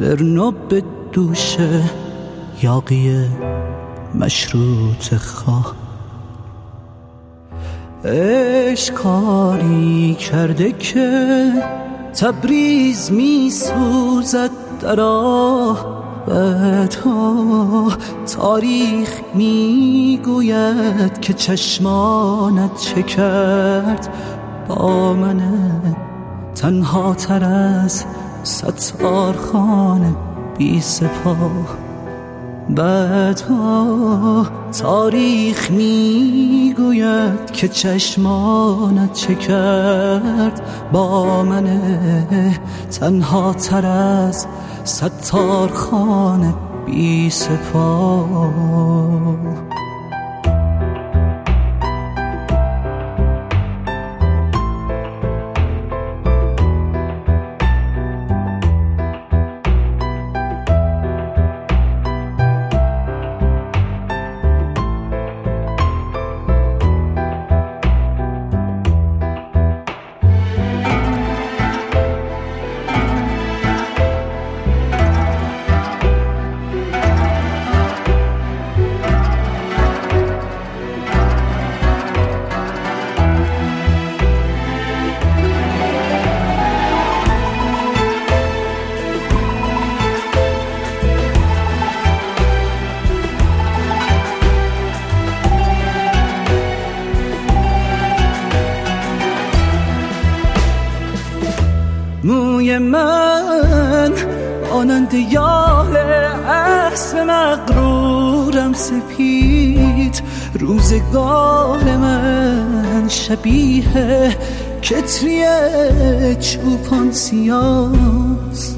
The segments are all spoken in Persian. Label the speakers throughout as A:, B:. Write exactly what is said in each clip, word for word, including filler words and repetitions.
A: برنا به دوش یاقی مشروط خواه. عشق کاری کرده که تبریز می سوزد در آه بدها. تاریخ می گوید که چشمانت چه کرد با من تنها تر از ستار خانه بی سپاه. بعدها تاریخ می گوید که چشمانت چه کرد با من تنها تر از ستار خانه بی سپاه. موی من آنند یال اسب مغرورم سپید. روزگار من شبیه کتری چوپان سیاست.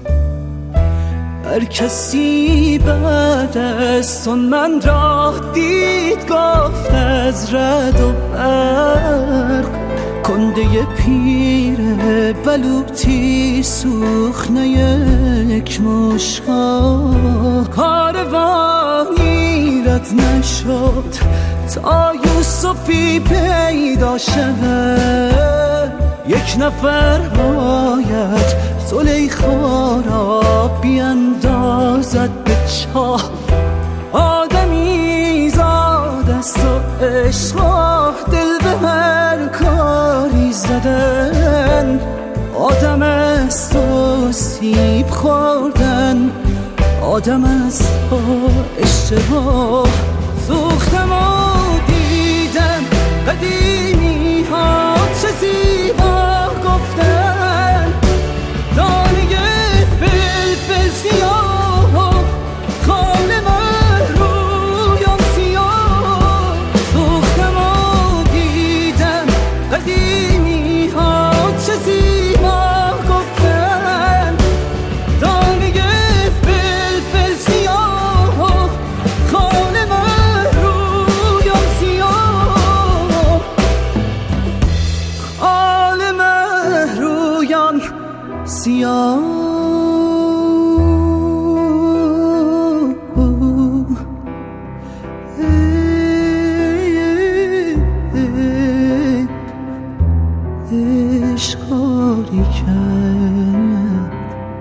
A: هر کسی بعد از تون من را دید گفت از رد و برق. کنده پیر بلوطی سوخنه یک مشقا. کاروانی رد نشد تا یوسفی پیدا شود. یک نفر باید زلیخا را بیندازد به چاه. آدمی زاد است و عشق دل به هر کاری زدن. آدم است و سیب خوردن. آدم است و اشتباه. سوختم و دیدم قدیمی ها چه زیبا گفتن. دانه فلفل سیاه خال من رویم سیاه. سوختم و دیدم قدیمی ها چه زیبا گفتن. دانه فلفل سیاه خال من رویم سیاه. خال من رویم سیاه. عشقاری کرد،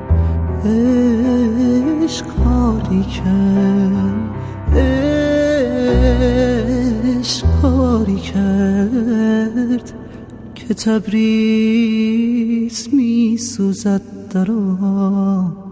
A: عشقاری کرد، عشقاری کرد که تبریز می سوزد در آن